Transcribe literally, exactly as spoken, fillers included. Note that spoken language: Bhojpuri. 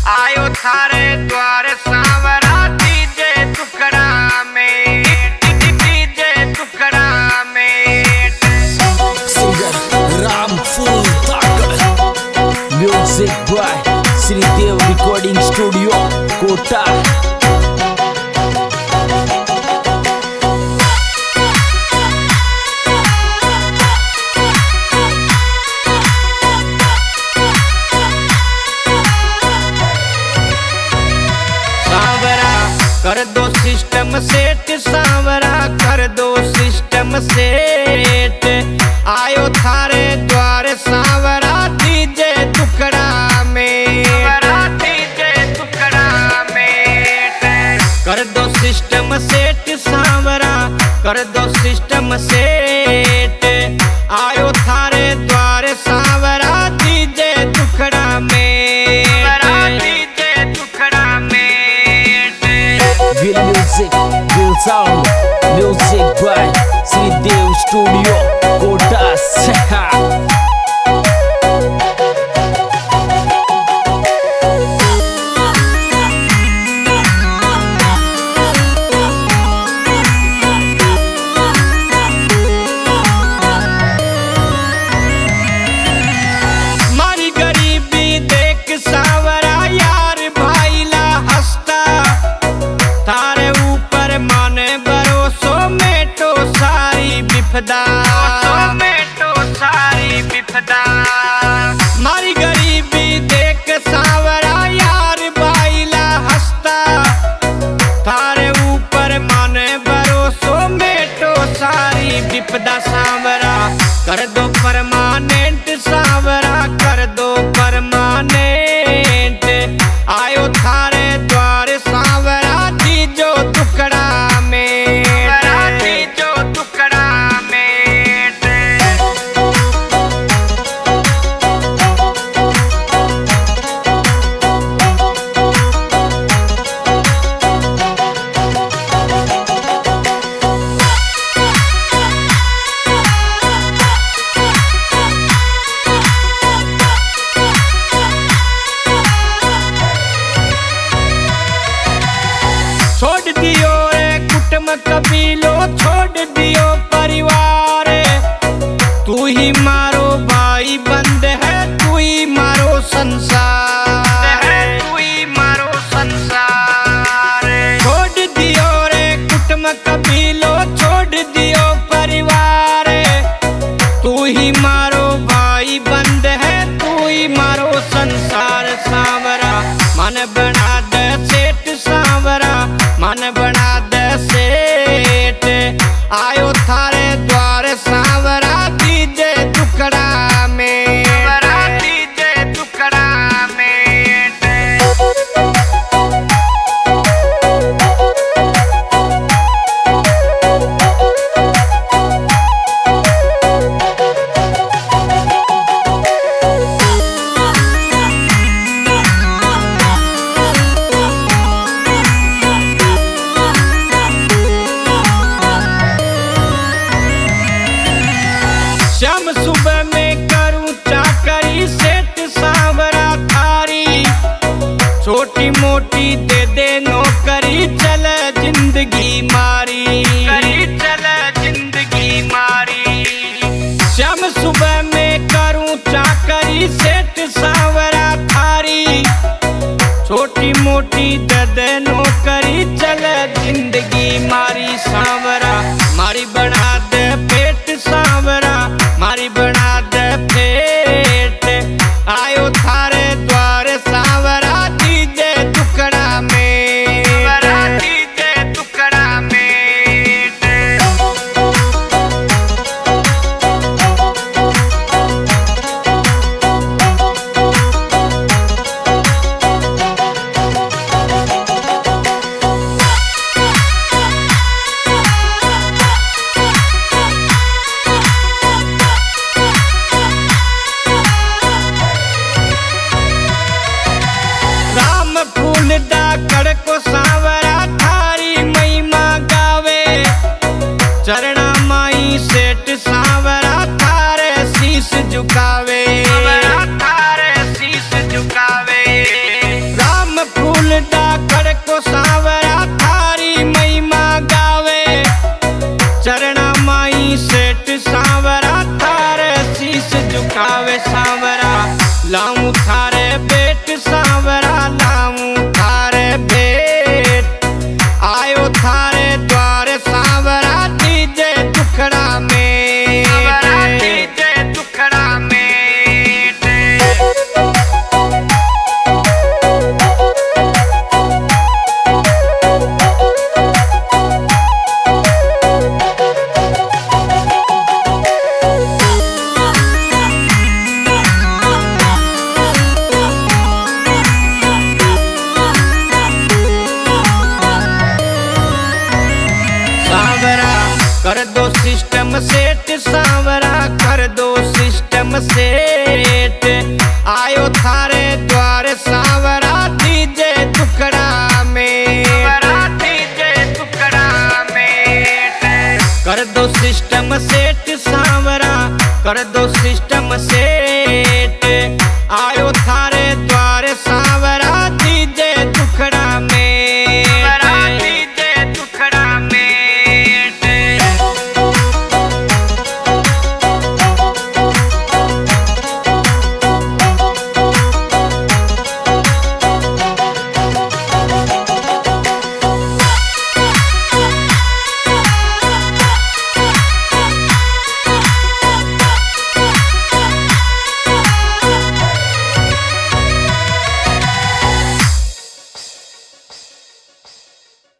आयो थारे द्वार सांवरा डीजे टुकड़ा में, डीजे टुकड़ा में। सिंगर राम फुल ताकत, music by Shridev recording studio Kota. कर दो सिस्टम सेट सांवरा, कर दो सिस्टम सेट। आयो थारे द्वार सांवरा डीजे टुकड़ा में, डीजे टुकड़ा में। कर दो सिस्टम सेट सांवरा, कर दो सिस्टम सेट। आयो थारे द्वार सांवरा डीजे टुकड़ा में, डीजे टुकड़ा में। Real music, real sound, music by Shridev studio Kota से। मारी गरीबी देख सांवरा यार भाईला हंसता, थारे ऊपर माने भरोसो मेटो सारी विपदा, मेटो सारी विपदा। मारी गरीबी देख सांवरा यार भाईला हंसता, थारे ऊपर माने भरोसो मेटो सारी विपदा। सांवरा कर दो परमानेंट, सांवरा कर दो परमानेंट। आयो थारे द्वार सांवरा डीजे टुकड़ा में, डीजे टुकड़ा में। छोड़ दियो रे कुटुंब कबीलो, छोड़ दियो परिवार। तू ही मारो भाई बंद है, तू ही मारो संसार, तू ही मारो संसार। छोड़ दियो रे कुटुंब कबीलो, छोड़ दियो परिवार। तू ही मारो भाई बंद है, तू ही मारो संसार। सांवरा मन बना दे सेठ, सांवरा मन बना दे सेठ। आयो थारे द्वार सांवरा डीजे टुकड़ा में, डीजे टुकड़ा में। शाम सुबह में करूं चाकरी, सेठ सांवरा थारी। छोटी मोटी दे दे नौकरी, चल जिंदगी मारी, चल जिंदगी मारी। शाम सुबह में करूं चाकरी, सेठ सांवरा थारी। छोटी मोटी दे दे नौकरी, चल जिंदगी मारी। सांवरा मारी बना दे पेट, सांवरा मारी बना दे पेट। आयो थारे द्वार सांवरा डीजे टुकड़ा में, डीजे टुकड़ा में। सिस्टम सेट सांवरा कर दो सिस्टम सेट। आयो थारे द्वार सांवरा दीजे टुकड़ा में, दीजे टुकड़ा में कर दो सिस्टम सेट सांवरा कर दो सिस्टम सेट। आयो थारे